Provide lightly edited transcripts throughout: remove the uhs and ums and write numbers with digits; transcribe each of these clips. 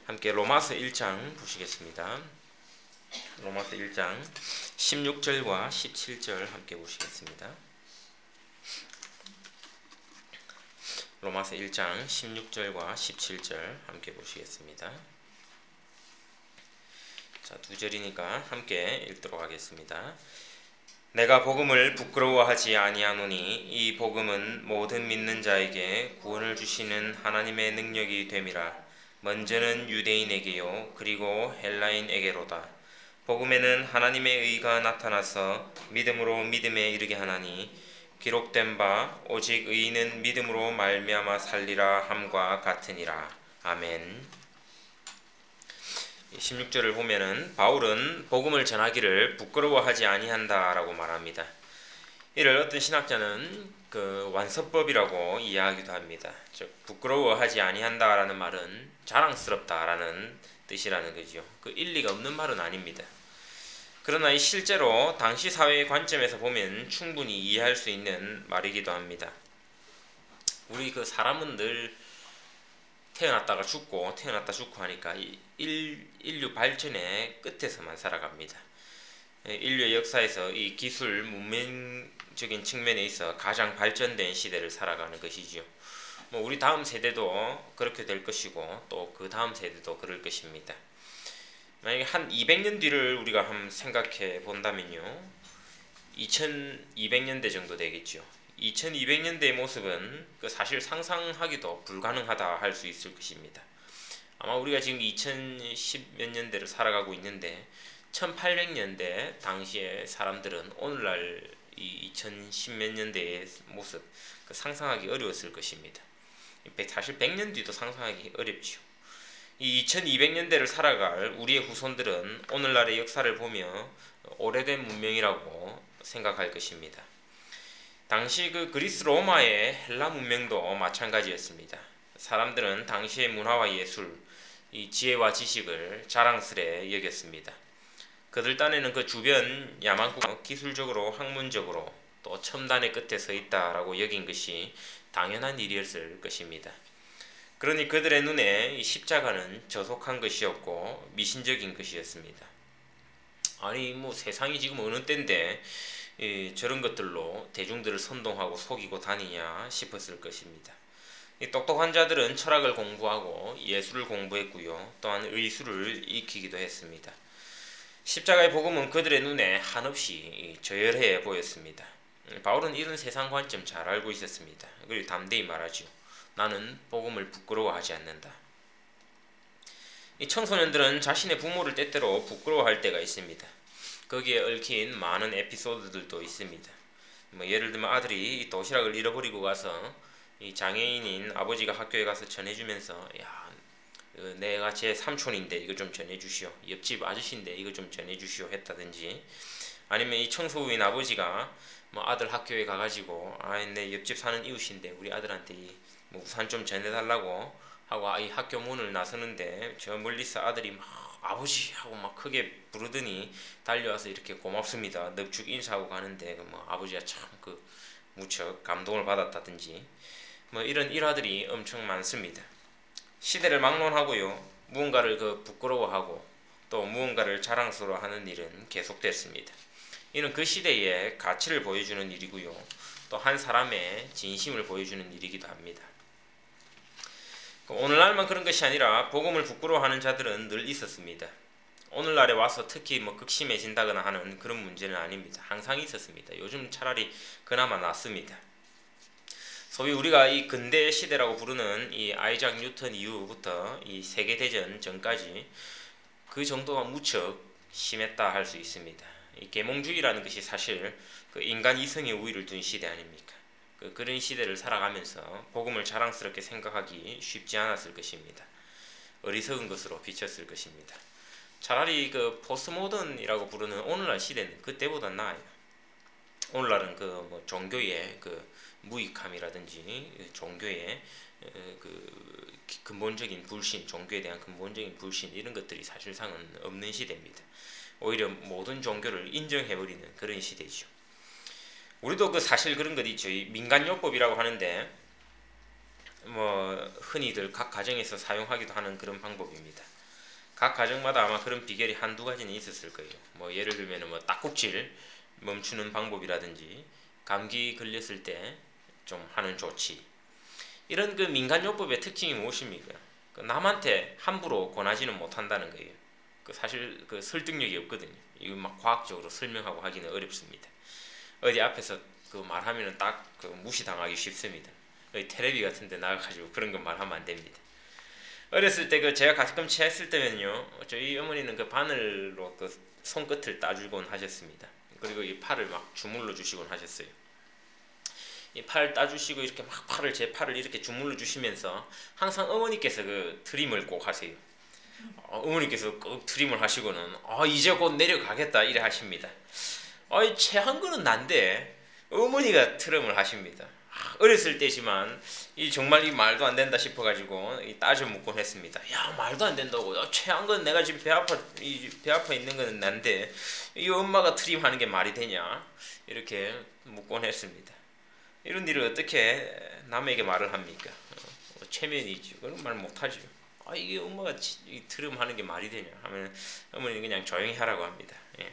함께 로마서 1장 보시겠습니다. 로마서 1장 16절과 17절 함께 보시겠습니다. 로마서 1장 16절과 17절 함께 보시겠습니다. 자, 두 절이니까 함께 읽도록 하겠습니다. 내가 복음을 부끄러워하지 아니하노니 이 복음은 모든 믿는 자에게 구원을 주시는 하나님의 능력이 됨이라. 먼저는 유대인에게요 그리고 헬라인에게로다. 복음에는 하나님의 의가 나타나서 믿음으로 믿음에 이르게 하나니 기록된 바 오직 의인은 믿음으로 말미암아 살리라 함과 같으니라. 아멘. 16절을 보면은 바울은 복음을 전하기를 부끄러워하지 아니한다라고 말합니다. 이를 어떤 신학자는 완서법이라고 이해하기도 합니다. 즉 부끄러워하지 아니한다라는 말은 자랑스럽다라는 뜻이라는 거죠. 일리가 없는 말은 아닙니다. 그러나 실제로 당시 사회의 관점에서 보면 충분히 이해할 수 있는 말이기도 합니다. 우리 사람은 늘 태어났다 죽고 하니까 인류 발전의 끝에서만 살아갑니다. 인류의 역사에서 이 기술 문명적인 측면에 있어 가장 발전된 시대를 살아가는 것이지요. 우리 다음 세대도 그렇게 될 것이고 또 그 다음 세대도 그럴 것입니다. 만약에 한 200년 뒤를 우리가 한번 생각해 본다면요, 2200년대 정도 되겠죠. 2200년대의 모습은 사실 상상하기도 불가능하다 할 수 있을 것입니다. 아마 우리가 지금 2010 몇 년대를 살아가고 있는데 1800년대 당시의 사람들은 오늘날 이 2010 몇 년대의 모습 상상하기 어려웠을 것입니다. 사실 100년 뒤도 상상하기 어렵죠. 이 2200년대를 살아갈 우리의 후손들은 오늘날의 역사를 보며 오래된 문명이라고 생각할 것입니다. 당시 그리스 로마의 헬라 문명도 마찬가지였습니다. 사람들은 당시의 문화와 예술, 이 지혜와 지식을 자랑스레 여겼습니다. 그들 딴에는 그 주변 야만국 기술적으로 학문적으로 또 첨단의 끝에 서 있다라고 여긴 것이 당연한 일이었을 것입니다. 그러니 그들의 눈에 이 십자가는 저속한 것이었고 미신적인 것이었습니다. 아니 세상이 지금 어느 때인데 저런 것들로 대중들을 선동하고 속이고 다니냐 싶었을 것입니다. 이 똑똑한 자들은 철학을 공부하고 예술을 공부했고요. 또한 의술을 익히기도 했습니다. 십자가의 복음은 그들의 눈에 한없이 저열해 보였습니다. 바울은 이런 세상 관점 잘 알고 있었습니다. 그리고 담대히 말하죠. 나는 복음을 부끄러워하지 않는다. 이 청소년들은 자신의 부모를 때때로 부끄러워할 때가 있습니다. 거기에 얽힌 많은 에피소드들도 있습니다. 예를 들면 아들이 도시락을 잃어버리고 가서 이 장애인인 아버지가 학교에 가서 전해주면서 야, 내가 제 삼촌인데 이거 좀 전해주시오. 옆집 아저씨인데 이거 좀 전해주시오 했다든지, 아니면 이 청소부인 아버지가 아들 학교에 가가지고 내 옆집 사는 이웃인데 우리 아들한테 우산 좀 전해달라고 하고 이 학교 문을 나서는데 저 멀리서 아들이 아버지 하고 크게 부르더니 달려와서 이렇게 고맙습니다 넙죽 인사하고 가는데 아버지가 참 무척 감동을 받았다든지 이런 일화들이 엄청 많습니다. 시대를 막론하고요, 무언가를 부끄러워하고 또 무언가를 자랑스러워하는 일은 계속됐습니다. 이는 그 시대의 가치를 보여주는 일이고요, 또 한 사람의 진심을 보여주는 일이기도 합니다. 오늘날만 그런 것이 아니라 복음을 부끄러워하는 자들은 늘 있었습니다. 오늘날에 와서 특히 극심해진다거나 하는 그런 문제는 아닙니다. 항상 있었습니다. 요즘 차라리 그나마 낫습니다. 소위 우리가 이 근대 시대라고 부르는 이 아이작 뉴턴 이후부터 이 세계대전 전까지 그 정도가 무척 심했다 할 수 있습니다. 이 계몽주의라는 것이 사실 인간 이성의 우위를 둔 시대 아닙니까? 그런 시대를 살아가면서 복음을 자랑스럽게 생각하기 쉽지 않았을 것입니다. 어리석은 것으로 비쳤을 것입니다. 차라리 포스트모던이라고 부르는 오늘날 시대는 그때보다 나아요. 오늘날은 종교의 무익함이라든지 종교의 근본적인 불신, 종교에 대한 근본적인 불신 이런 것들이 사실상은 없는 시대입니다. 오히려 모든 종교를 인정해버리는 그런 시대죠. 우리도 사실 그런 것 있죠. 민간요법이라고 하는데 뭐 흔히들 각 가정에서 사용하기도 하는 그런 방법입니다. 각 가정마다 아마 그런 비결이 한두 가지는 있었을 거예요. 뭐 예를 들면 뭐 딱꼭질 멈추는 방법이라든지 감기 걸렸을 때 좀 하는 조치, 이런 그 민간요법의 특징이 무엇입니까? 그 남한테 함부로 권하지는 못한다는 거예요. 그 사실 그 설득력이 없거든요. 이거 막 과학적으로 설명하고 하기는 어렵습니다. 어디 앞에서 그 말하면은 딱 그 무시당하기 쉽습니다. 텔레비 같은 데 나가가지고 그런 거 말하면 안 됩니다. 어렸을 때 그 제가 가끔 체했을 때면요, 저희 어머니는 그 바늘로 그 손끝을 따주곤 하셨습니다. 그리고 이 팔을 막 주물러 주시곤 하셨어요. 이 팔 따주시고 이렇게 막 제 팔을 이렇게 주물러 주시면서 항상 어머니께서 그 트림을 꼭 하세요. 어머니께서 꼭 트림을 하시고는 이제 곧 내려가겠다 이래 하십니다. 체한 거는 난데 어머니가 트림을 하십니다. 어렸을 때지만 정말 이 말도 안 된다 싶어가지고 따져 묻곤 했습니다. 야, 말도 안 된다고. 체한 건 내가 지금 배 아파 있는 거는 난데 이 엄마가 트림하는 게 말이 되냐? 이렇게 묻곤 했습니다. 이런 일을 어떻게 남에게 말을 합니까? 체면이죠. 그런 말 못하죠. 이게 엄마가 트림하는 게 말이 되냐 하면 어머니는 그냥 조용히 하라고 합니다. 예.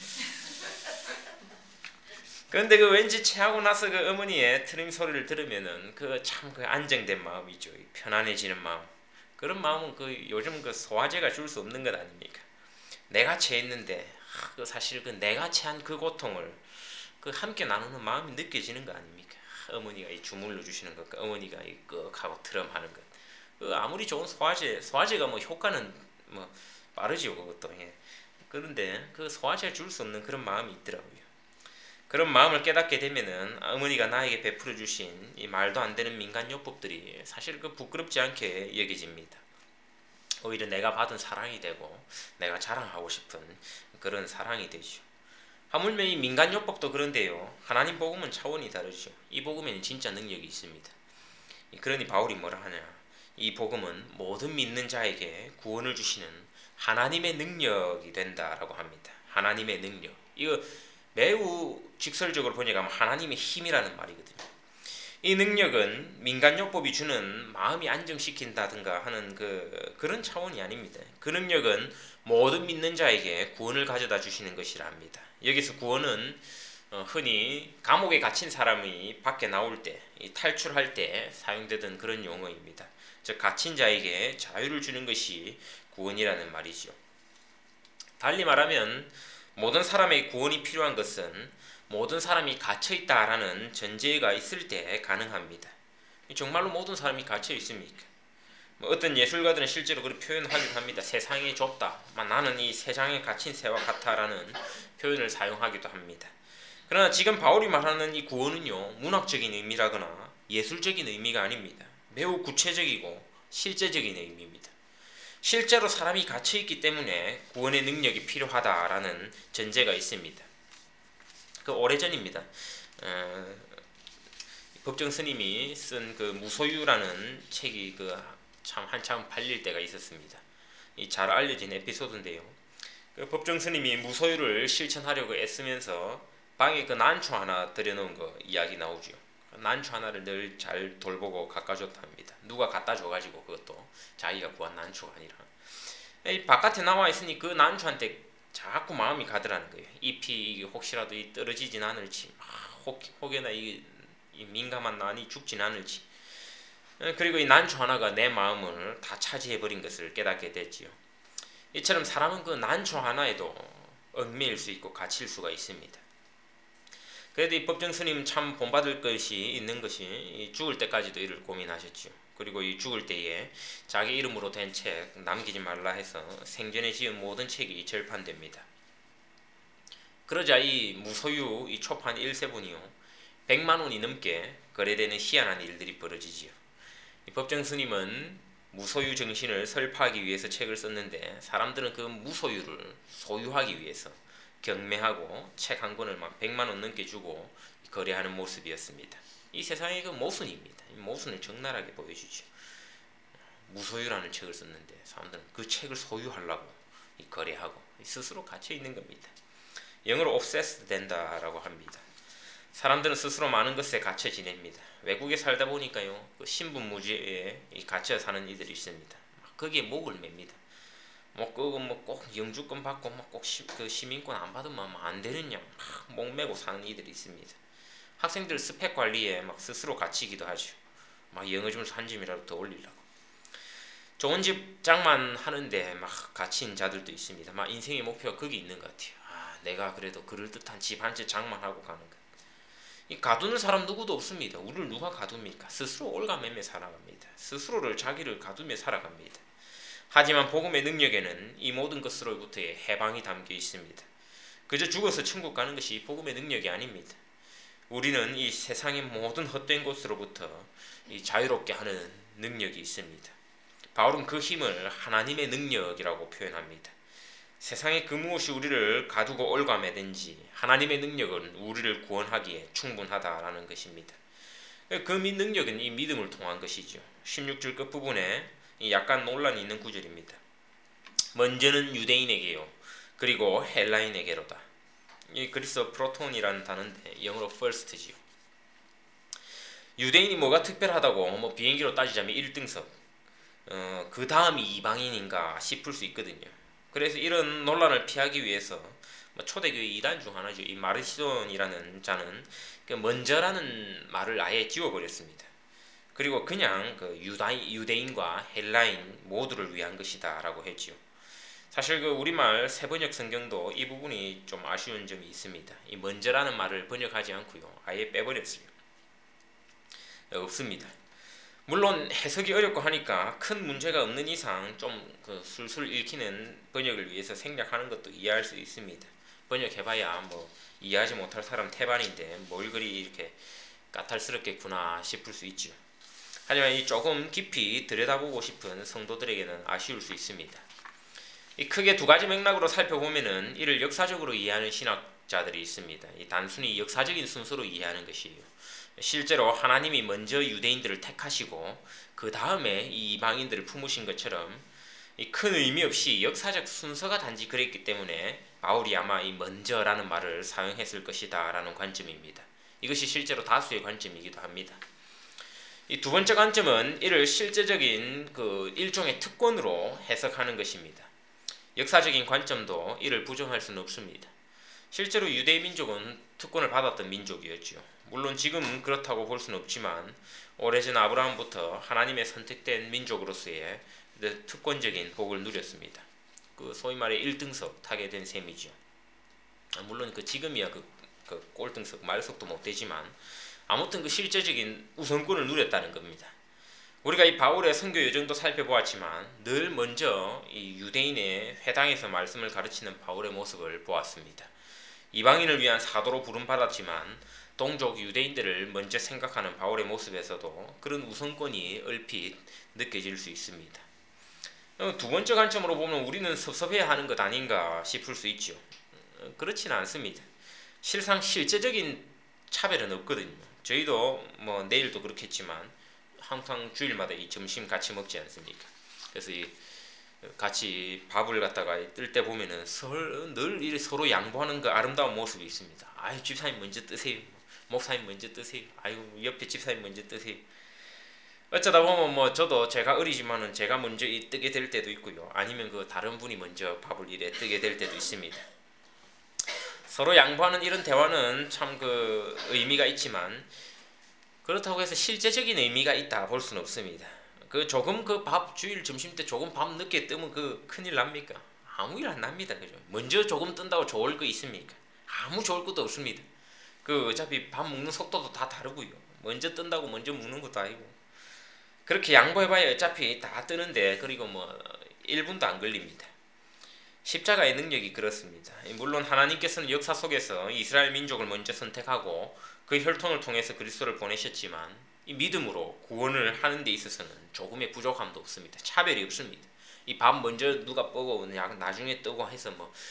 그런데 그 왠지 체하고 나서 그 어머니의 트림 소리를 들으면은 그 참 그 안정된 마음이죠. 편안해지는 마음. 그런 마음은 그 요즘 그 소화제가 줄 수 없는 것 아닙니까? 내가 체했는데 그 사실 그 내가 체한 그 고통을 그 함께 나누는 마음이 느껴지는 거 아닙니까? 어머니가 이 주물러 주시는 것, 어머니가 이 꺽하고 트럼하는 것. 그 아무리 좋은 소화제가 뭐 효과는 뭐 빠르지요, 그것도. 예. 그런데 그 소화제가 줄 수 없는 그런 마음이 있더라고요. 그런 마음을 깨닫게 되면은 어머니가 나에게 베풀어 주신 이 말도 안 되는 민간요법들이 사실 그 부끄럽지 않게 여겨집니다. 오히려 내가 받은 사랑이 되고 내가 자랑하고 싶은 그런 사랑이 되죠. 하물며 이 민간요법도 그런데요, 하나님 복음은 차원이 다르죠. 이 복음에는 진짜 능력이 있습니다. 그러니 바울이 뭐라 하냐, 이 복음은 모든 믿는 자에게 구원을 주시는 하나님의 능력이 된다라고 합니다. 하나님의 능력. 이거 매우 직설적으로 번역하면 하나님의 힘이라는 말이거든요. 이 능력은 민간요법이 주는 마음이 안정시킨다든가 하는 그런 차원이 아닙니다. 그 능력은 모든 믿는 자에게 구원을 가져다 주시는 것이라 합니다. 여기서 구원은 흔히 감옥에 갇힌 사람이 밖에 나올 때, 탈출할 때 사용되던 그런 용어입니다. 즉 갇힌 자에게 자유를 주는 것이 구원이라는 말이죠. 달리 말하면 모든 사람에게 구원이 필요한 것은 모든 사람이 갇혀있다라는 전제가 있을 때 가능합니다. 정말로 모든 사람이 갇혀 있습니까? 어떤 예술가들은 실제로 그렇게 표현하기도 합니다. 세상이 좁다, 나는 이 세상에 갇힌 새와 같아라는 표현을 사용하기도 합니다. 그러나 지금 바울이 말하는 이 구원은요, 문학적인 의미라거나 예술적인 의미가 아닙니다. 매우 구체적이고 실제적인 의미입니다. 실제로 사람이 갇혀있기 때문에 구원의 능력이 필요하다라는 전제가 있습니다. 그 오래전입니다. 법정 스님이 쓴 그 무소유라는 책이 참 한참 팔릴 때가 있었습니다. 이 잘 알려진 에피소드인데요. 그 법정 스님이 무소유를 실천하려고 애쓰면서 방에 그 난초 하나 들여놓은 거 이야기 나오죠. 난초 하나를 늘 잘 돌보고 갖다줬다 합니다. 누가 갖다 줘가지고 그것도 자기가 구한 난초가 아니라. 이 바깥에 나와 있으니 그 난초한테 자꾸 마음이 가더라는 거예요. 잎이 혹시라도 떨어지진 않을지, 혹여나 이 민감한 난이 죽진 않을지. 그리고 이 난초 하나가 내 마음을 다 차지해버린 것을 깨닫게 됐지요. 이처럼 사람은 그 난초 하나에도 얽매일 수 있고 갇힐 수가 있습니다. 그래도 이 법정 스님 참 본받을 것이 있는 것이 죽을 때까지도 이를 고민하셨죠. 그리고 이 죽을 때에 자기 이름으로 된 책 남기지 말라 해서 생전에 지은 모든 책이 절판됩니다. 그러자 이 무소유 이 초판 1세분이요 100만 원이 넘게 거래되는 희한한 일들이 벌어지지요. 이 법정 스님은 무소유 정신을 설파하기 위해서 책을 썼는데 사람들은 그 무소유를 소유하기 위해서 경매하고 책 한 권을 막 100만 원 넘게 주고 거래하는 모습이었습니다. 이 세상의 그 모순입니다. 이 모순을 적나라하게 보여주죠. 무소유라는 책을 썼는데 사람들은 그 책을 소유하려고 거래하고 스스로 갇혀 있는 겁니다. 영어로 obsessed 된다라고 합니다. 사람들은 스스로 많은 것에 갇혀 지냅니다. 외국에 살다 보니까요, 그 신분무지에 갇혀 사는 이들이 있습니다. 거기에 목을 맵니다. 꼭 영주권 받고 그 시민권 안 받으면 안 되느냐, 목 메고 사는 이들이 있습니다. 학생들 스펙 관리에 스스로 갇히기도 하죠. 영어 점수 한 점이라도 더 올리려고. 좋은 직장만 하는데 갇힌 자들도 있습니다. 인생의 목표가 거기 있는 것 같아요. 내가 그래도 그럴듯한 집 한 채 장만하고 가는 것. 이 가두는 사람 누구도 없습니다. 우리를 누가 가둡니까? 스스로 올가매며 살아갑니다. 스스로를 자기를 가두며 살아갑니다. 하지만 복음의 능력에는 이 모든 것으로부터의 해방이 담겨 있습니다. 그저 죽어서 천국 가는 것이 복음의 능력이 아닙니다. 우리는 이 세상의 모든 헛된 것으로부터 자유롭게 하는 능력이 있습니다. 바울은 그 힘을 하나님의 능력이라고 표현합니다. 세상의 그 무엇이 우리를 가두고 올가매든지 하나님의 능력은 우리를 구원하기에 충분하다라는 것입니다. 그 능력은 이 믿음을 통한 것이죠. 16절 끝부분에 약간 논란이 있는 구절입니다. 먼저는 유대인에게요, 그리고 헬라인에게로다. 이 그리스어 프로톤이라는 단어인데 영어로 first지요. 유대인이 뭐가 특별하다고 비행기로 따지자면 1등석, 그 다음이 이방인인가 싶을 수 있거든요. 그래서 이런 논란을 피하기 위해서 초대교회 이단 중 하나죠. 이 마르시돈이라는 자는 먼저라는 말을 아예 지워버렸습니다. 그리고 그냥 유대인과 헬라인 모두를 위한 것이다 라고 했지요. 사실 우리말 새번역 성경도 이 부분이 좀 아쉬운 점이 있습니다. 이 먼저라는 말을 번역하지 않고요, 아예 빼버렸어요. 없습니다. 물론 해석이 어렵고 하니까 큰 문제가 없는 이상 좀 술술 읽히는 번역을 위해서 생략하는 것도 이해할 수 있습니다. 번역해봐야 이해하지 못할 사람 태반인데 뭘 그리 이렇게 까탈스럽겠구나 싶을 수 있죠. 하지만 이 조금 깊이 들여다보고 싶은 성도들에게는 아쉬울 수 있습니다. 이 크게 두 가지 맥락으로 살펴보면은 이를 역사적으로 이해하는 신학자들이 있습니다. 이 단순히 역사적인 순서로 이해하는 것이에요. 실제로 하나님이 먼저 유대인들을 택하시고 그 다음에 이 이방인들을 품으신 것처럼 이 큰 의미 없이 역사적 순서가 단지 그랬기 때문에 바울이 아마 이 먼저라는 말을 사용했을 것이다 라는 관점입니다. 이것이 실제로 다수의 관점이기도 합니다. 이 두 번째 관점은 이를 실제적인 일종의 특권으로 해석하는 것입니다. 역사적인 관점도 이를 부정할 수는 없습니다. 실제로 유대인 민족은 특권을 받았던 민족이었죠. 물론 지금 그렇다고 볼 수는 없지만 오래전 아브라함부터 하나님의 선택된 민족으로서의 특권적인 복을 누렸습니다. 소위 말해 1등석 타게 된 셈이죠. 물론 지금이야 꼴등석 말석도 못 되지만 아무튼 실제적인 우선권을 누렸다는 겁니다. 우리가 이 바울의 선교 여정도 살펴보았지만 늘 먼저 이 유대인의 회당에서 말씀을 가르치는 바울의 모습을 보았습니다. 이방인을 위한 사도로 부름받았지만 동족 유대인들을 먼저 생각하는 바울의 모습에서도 그런 우선권이 얼핏 느껴질 수 있습니다. 두 번째 관점으로 보면 우리는 섭섭해야 하는 것 아닌가 싶을 수 있죠. 그렇지는 않습니다. 실상 실제적인 차별은 없거든요. 저희도 내일도 그렇겠지만 항상 주일마다 이 점심 같이 먹지 않습니까? 그래서 같이 밥을 갖다가 뜰 때 보면은 늘 서로 양보하는 그 아름다운 모습이 있습니다. 아유, 집사님 먼저 뜨세요. 목사님 먼저 뜨세요. 아유, 옆에 집사님 먼저 뜨세요. 어쩌다 보면 저도 제가 어리지만은 제가 먼저 뜨게 될 때도 있고요. 아니면 다른 분이 먼저 밥을 뜨게 될 때도 있습니다. 서로 양보하는 이런 대화는 참 의미가 있지만 그렇다고 해서 실제적인 의미가 있다 볼 수는 없습니다. 조금 밥 주일 점심 때 조금 밥 늦게 뜨면 큰일 납니까? 아무 일 안 납니다. 그죠? 먼저 조금 뜬다고 좋을 거 있습니까? 아무 좋을 것도 없습니다. 어차피 밥 먹는 속도도 다 다르고요. 먼저 뜬다고 먼저 먹는 것도 아니고. 그렇게 양보해봐야 어차피 다 뜨는데, 그리고 1분도 안 걸립니다. 십자가의 능력이 그렇습니다. 물론 하나님께서는 역사 속에서 이스라엘 민족을 먼저 선택하고 그 혈통을 통해서 그리스도를 보내셨지만 이 믿음으로 구원을 하는 데 있어서는 조금의 부족함도 없습니다. 차별이 없습니다. 이 밥 먼저 누가 뽀고 나중에 뜨고 해서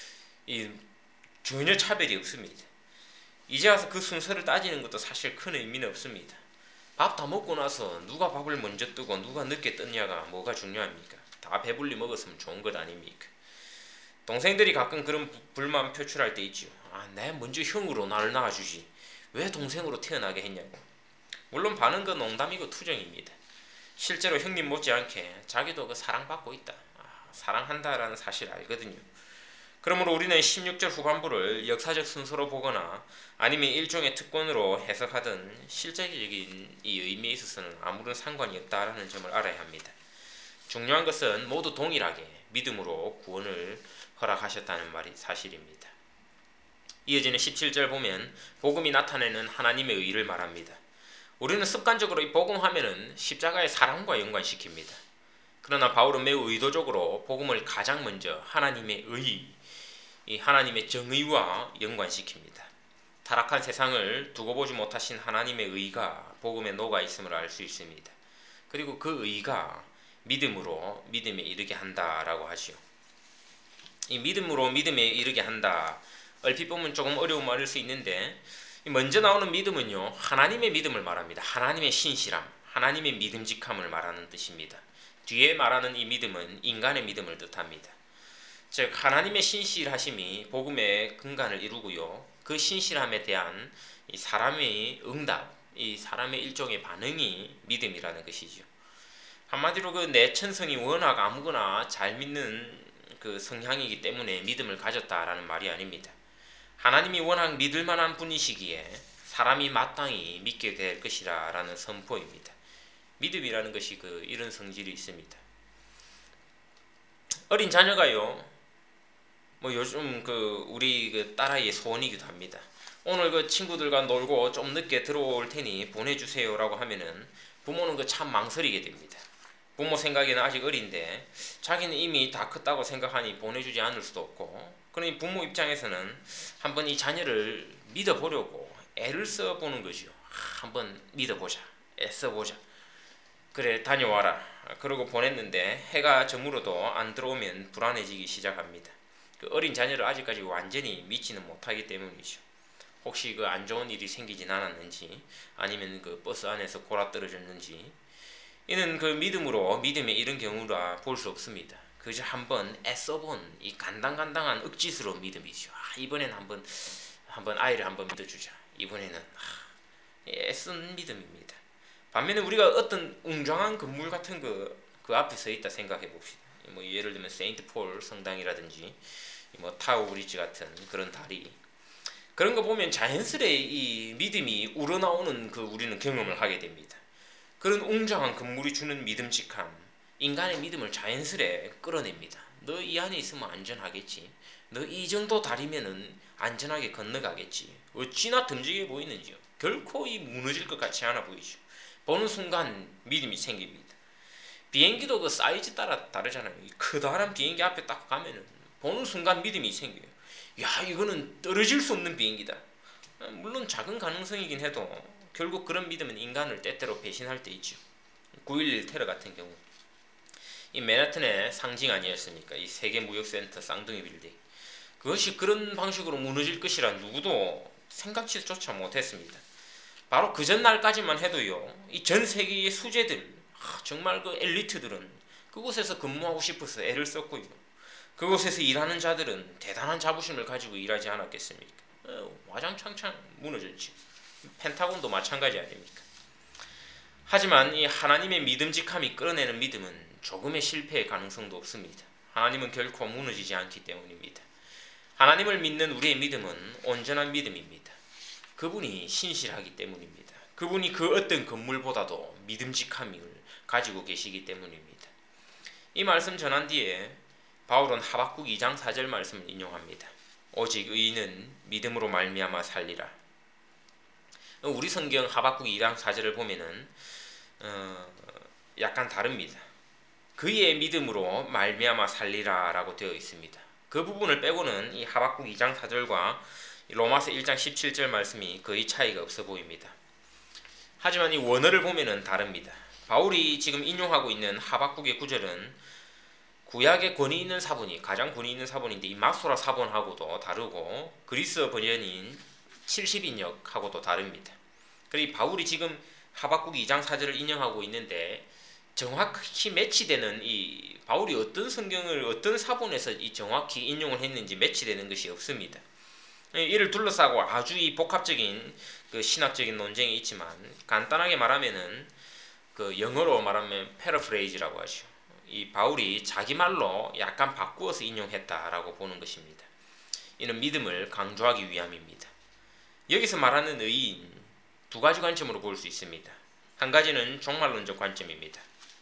전혀 차별이 없습니다. 이제 와서 그 순서를 따지는 것도 사실 큰 의미는 없습니다. 밥 다 먹고 나서 누가 밥을 먼저 뜨고 누가 늦게 떴냐가 뭐가 중요합니까? 다 배불리 먹었으면 좋은 것 아닙니까? 동생들이 가끔 그런 불만 표출할 때 있죠. 내가 먼저 형으로 나를 낳아주지. 왜 동생으로 태어나게 했냐고. 물론 반은 그 농담이고 투정입니다. 실제로 형님 못지않게 자기도 그 사랑받고 있다, 사랑한다라는 사실을 알거든요. 그러므로 우리는 16절 후반부를 역사적 순서로 보거나 아니면 일종의 특권으로 해석하든 실제적인 이 의미에 있어서는 아무런 상관이 없다라는 점을 알아야 합니다. 중요한 것은 모두 동일하게 믿음으로 구원을 허락하셨다는 말이 사실입니다. 이어지는 17절 보면 복음이 나타내는 하나님의 의를 말합니다. 우리는 습관적으로 이 복음 하면은 십자가의 사랑과 연관시킵니다. 그러나 바울은 매우 의도적으로 복음을 가장 먼저 하나님의 의, 이 하나님의 정의와 연관시킵니다. 타락한 세상을 두고 보지 못하신 하나님의 의가 복음에 녹아 있음을 알 수 있습니다. 그리고 그 의가 믿음으로 믿음에 이르게 한다라고 하지요. 이 믿음으로 믿음에 이르게 한다, 얼핏 보면 조금 어려운 말일 수 있는데 먼저 나오는 믿음은요, 하나님의 믿음을 말합니다. 하나님의 신실함, 하나님의 믿음직함을 말하는 뜻입니다. 뒤에 말하는 이 믿음은 인간의 믿음을 뜻합니다. 즉 하나님의 신실하심이 복음의 근간을 이루고요, 그 신실함에 대한 이 사람의 응답, 이 사람의 일종의 반응이 믿음이라는 것이죠. 한마디로 그 내 천성이 워낙 아무거나 잘 믿는 그 성향이기 때문에 믿음을 가졌다라는 말이 아닙니다. 하나님이 워낙 믿을 만한 분이시기에 사람이 마땅히 믿게 될 것이라는 선포입니다. 믿음이라는 것이 이런 성질이 있습니다. 어린 자녀가요, 요즘 우리 딸아이의 소원이기도 합니다. 오늘 친구들과 놀고 좀 늦게 들어올 테니 보내주세요라고 하면은 부모는 참 망설이게 됩니다. 부모 생각에는 아직 어린데 자기는 이미 다 컸다고 생각하니 보내주지 않을 수도 없고, 그러니 부모 입장에서는 한번 이 자녀를 믿어보려고 애를 써보는 거죠. 한번 믿어보자, 애써보자. 그래 다녀와라. 그러고 보냈는데 해가 저물어도 안 들어오면 불안해지기 시작합니다. 그 어린 자녀를 아직까지 완전히 믿지는 못하기 때문이죠. 혹시 안 좋은 일이 생기진 않았는지, 아니면 버스 안에서 골아 떨어졌는지, 이는 믿음으로 믿음에 이른 경우라 볼 수 없습니다. 그저 한번 애써본 이 간당간당한 억지스러운 믿음이죠. 이번엔 한번 아이를 한번 믿어주자. 이번에는 애쓴 믿음입니다. 반면에 우리가 어떤 웅장한 건물 같은 그 앞에 서 있다 생각해 봅시다. 예를 들면 세인트 폴 성당이라든지 타워 브리지 같은 그런 다리, 그런 거 보면 자연스레 이 믿음이 우러나오는 우리는 경험을 하게 됩니다. 그런 웅장한 건물이 주는 믿음직함, 인간의 믿음을 자연스레 끌어냅니다. 너 이 안에 있으면 안전하겠지. 너 이 정도 다리면은 안전하게 건너가겠지. 어찌나 듬직해 보이는지요. 결코 무너질 것 같지 않아 보이죠. 보는 순간 믿음이 생깁니다. 비행기도 사이즈 따라 다르잖아요. 커다란 비행기 앞에 딱 가면은 보는 순간 믿음이 생겨요. 야, 이거는 떨어질 수 없는 비행기다. 물론 작은 가능성이긴 해도 결국 그런 믿음은 인간을 때때로 배신할 때 있죠. 9.11 테러 같은 경우, 이 맨하튼의 상징 아니었습니까? 이 세계무역센터 쌍둥이 빌딩. 그것이 그런 방식으로 무너질 것이라 누구도 생각지조차 못했습니다. 바로 그 전날까지만 해도요, 이 전 세계의 수재들, 정말 엘리트들은 그곳에서 근무하고 싶어서 애를 썼고요, 그곳에서 일하는 자들은 대단한 자부심을 가지고 일하지 않았겠습니까? 와장창창 무너졌지. 펜타곤도 마찬가지 아닙니까? 하지만 이 하나님의 믿음직함이 끌어내는 믿음은 조금의 실패의 가능성도 없습니다. 하나님은 결코 무너지지 않기 때문입니다. 하나님을 믿는 우리의 믿음은 온전한 믿음입니다. 그분이 신실하기 때문입니다. 그분이 그 어떤 건물보다도 믿음직함을 가지고 계시기 때문입니다. 이 말씀 전한 뒤에 바울은 하박국 2장 4절 말씀을 인용합니다. 오직 의인은 믿음으로 말미암아 살리라. 우리 성경 하박국 2장 4절을 보면은 약간 다릅니다. 그의 믿음으로 말미암아 살리라 라고 되어 있습니다. 그 부분을 빼고는 이 하박국 2장 4절과 로마서 1장 17절 말씀이 거의 차이가 없어 보입니다. 하지만 이 원어를 보면은 다릅니다. 바울이 지금 인용하고 있는 하박국의 구절은 구약의 권위 있는 사본이 가장 권위 있는 사본인데 이 마소라 사본하고도 다르고 그리스 버전인 70인역하고도 다릅니다. 그리고 바울이 지금 하박국 2장 4절을 인용하고 있는데 정확히 매치되는 이 바울이 어떤 성경을 어떤 사본에서 이 정확히 인용을 했는지 매치되는 것이 없습니다. 이를 둘러싸고 아주 이 복합적인 그 신학적인 논쟁이 있지만 간단하게 말하면은 그 영어로 말하면 패러프레이즈라고 하죠. 이 바울이 자기 말로 약간 바꾸어서 인용했다라고 보는 것입니다. 이는 믿음을 강조하기 위함입니다. 여기서 말하는 의인 두 가지 관점으로 볼 수 있습니다. 한 가지는 종말론적 관점입니다.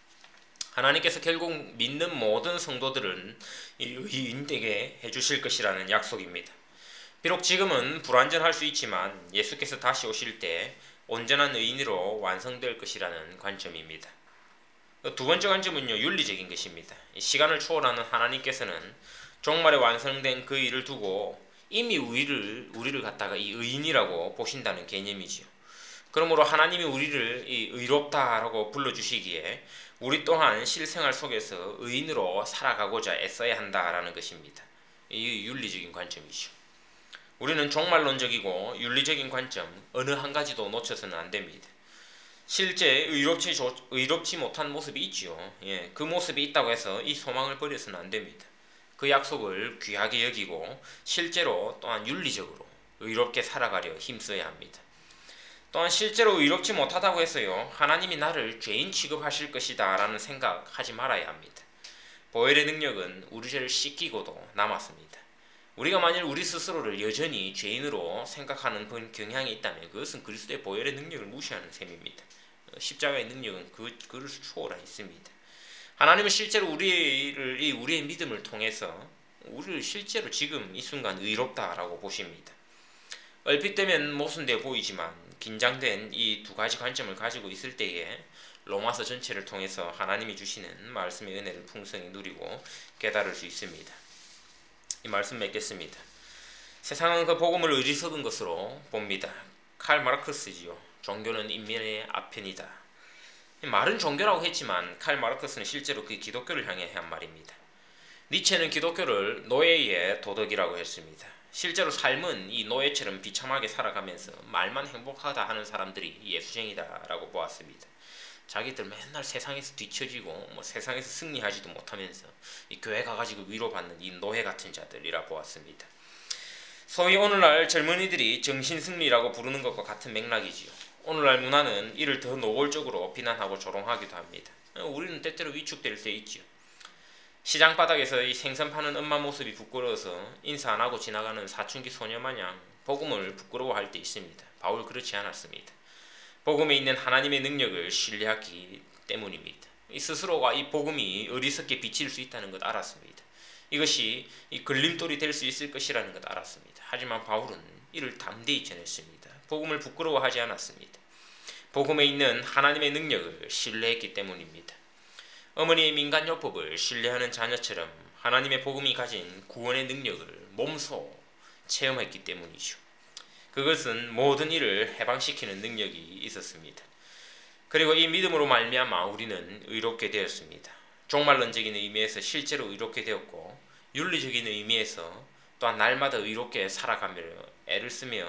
하나님께서 결국 믿는 모든 성도들은 의인되게 해주실 것이라는 약속입니다. 비록 지금은 불완전할 수 있지만 예수께서 다시 오실 때 온전한 의인으로 완성될 것이라는 관점입니다. 두 번째 관점은요, 윤리적인 것입니다. 시간을 초월하는 하나님께서는 종말에 완성된 그 일을 두고 이미 우리를 갖다가 이 의인이라고 보신다는 개념이지요. 그러므로 하나님이 우리를 이 의롭다라고 불러주시기에 우리 또한 실생활 속에서 의인으로 살아가고자 애써야 한다라는 것입니다. 이 윤리적인 관점이죠. 우리는 종말론적이고 윤리적인 관점 어느 한 가지도 놓쳐서는 안 됩니다. 실제 의롭지 못한 모습이 있지요. 그 모습이 있다고 해서 이 소망을 버려서는 안 됩니다. 그 약속을 귀하게 여기고 실제로 또한 윤리적으로 의롭게 살아가려 힘써야 합니다. 또한 실제로 의롭지 못하다고 해서요, 하나님이 나를 죄인 취급하실 것이다 라는 생각하지 말아야 합니다. 보혈의 능력은 우리 죄를 씻기고도 남았습니다. 우리가 만일 우리 스스로를 여전히 죄인으로 생각하는 경향이 있다면 그것은 그리스도의 보혈의 능력을 무시하는 셈입니다. 십자가의 능력은 그를 초월하 있습니다. 하나님은 실제로 우리의 믿음을 통해서 우리를 실제로 지금 이 순간 의롭다라고 보십니다. 얼핏 되면 모순되어 보이지만 긴장된 이 두 가지 관점을 가지고 있을 때에 로마서 전체를 통해서 하나님이 주시는 말씀의 은혜를 풍성히 누리고 깨달을 수 있습니다. 이 말씀 맺겠습니다. 세상은 그 복음을 어리석은 것으로 봅니다. 칼 마르크스지요. 종교는 인민의 아편이다. 말은 종교라고 했지만 칼 마르크스는 실제로 그 기독교를 향해 한 말입니다. 니체는 기독교를 노예의 도덕이라고 했습니다. 실제로 삶은 이 노예처럼 비참하게 살아가면서 말만 행복하다 하는 사람들이 예수쟁이다라고 보았습니다. 자기들 맨날 세상에서 뒤처지고 세상에서 승리하지도 못하면서 이 교회 가가지고 위로받는 이 노예 같은 자들이라 보았습니다. 소위 오늘날 젊은이들이 정신승리라고 부르는 것과 같은 맥락이지요. 오늘날 문화는 이를 더 노골적으로 비난하고 조롱하기도 합니다. 우리는 때때로 위축될 때 있지요. 시장 바닥에서 이 생선 파는 엄마 모습이 부끄러워서 인사 안 하고 지나가는 사춘기 소녀 마냥 복음을 부끄러워할 때 있습니다. 바울 그렇지 않았습니다. 복음에 있는 하나님의 능력을 신뢰하기 때문입니다. 이 스스로가 이 복음이 어리석게 비칠 수 있다는 것 알았습니다. 이것이 이 걸림돌이 될 수 있을 것이라는 것 알았습니다. 하지만 바울은 이를 담대히 전했습니다. 복음을 부끄러워하지 않았습니다. 복음에 있는 하나님의 능력을 신뢰했기 때문입니다. 어머니의 민간요법을 신뢰하는 자녀처럼 하나님의 복음이 가진 구원의 능력을 몸소 체험했기 때문이죠. 그것은 모든 일을 해방시키는 능력이 있었습니다. 그리고 이 믿음으로 말미암아 우리는 의롭게 되었습니다. 종말론적인 의미에서 실제로 의롭게 되었고 윤리적인 의미에서 또한 날마다 의롭게 살아가며 애를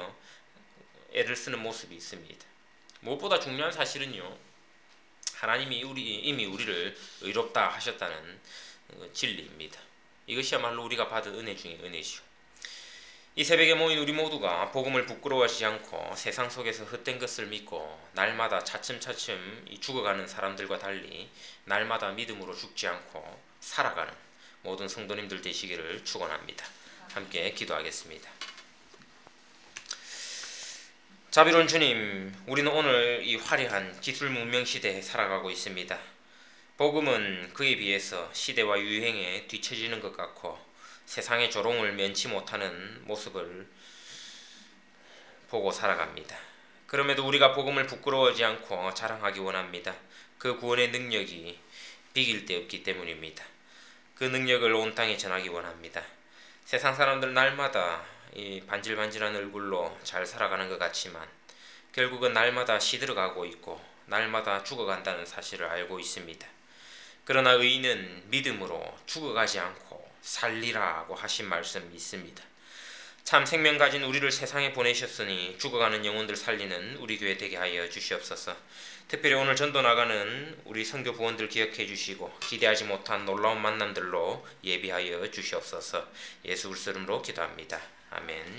쓰는 모습이 있습니다. 무엇보다 중요한 사실은요, 하나님이 이미 우리를 의롭다 하셨다는 진리입니다. 이것이야말로 우리가 받은 은혜 중에 은혜죠. 이 새벽에 모인 우리 모두가 복음을 부끄러워하지 않고 세상 속에서 헛된 것을 믿고 날마다 차츰차츰 죽어가는 사람들과 달리 날마다 믿음으로 죽지 않고 살아가는 모든 성도님들 되시기를 축원합니다. 함께 기도하겠습니다. 자비로운 주님, 우리는 오늘 이 화려한 기술 문명 시대에 살아가고 있습니다. 복음은 그에 비해서 시대와 유행에 뒤처지는 것 같고 세상의 조롱을 면치 못하는 모습을 보고 살아갑니다. 그럼에도 우리가 복음을 부끄러워하지 않고 자랑하기 원합니다. 그 구원의 능력이 비길 데 없기 때문입니다. 그 능력을 온 땅에 전하기 원합니다. 세상 사람들 날마다 이 반질반질한 얼굴로 잘 살아가는 것 같지만 결국은 날마다 시들어가고 있고 날마다 죽어간다는 사실을 알고 있습니다. 그러나 의인은 믿음으로 죽어가지 않고 살리라고 하신 말씀이 있습니다. 참 생명 가진 우리를 세상에 보내셨으니 죽어가는 영혼들 살리는 우리 교회 되게 하여 주시옵소서. 특별히 오늘 전도 나가는 우리 선교 부원들 기억해 주시고 기대하지 못한 놀라운 만남들로 예비하여 주시옵소서. 예수 그리스도 이름으로 기도합니다. 아멘.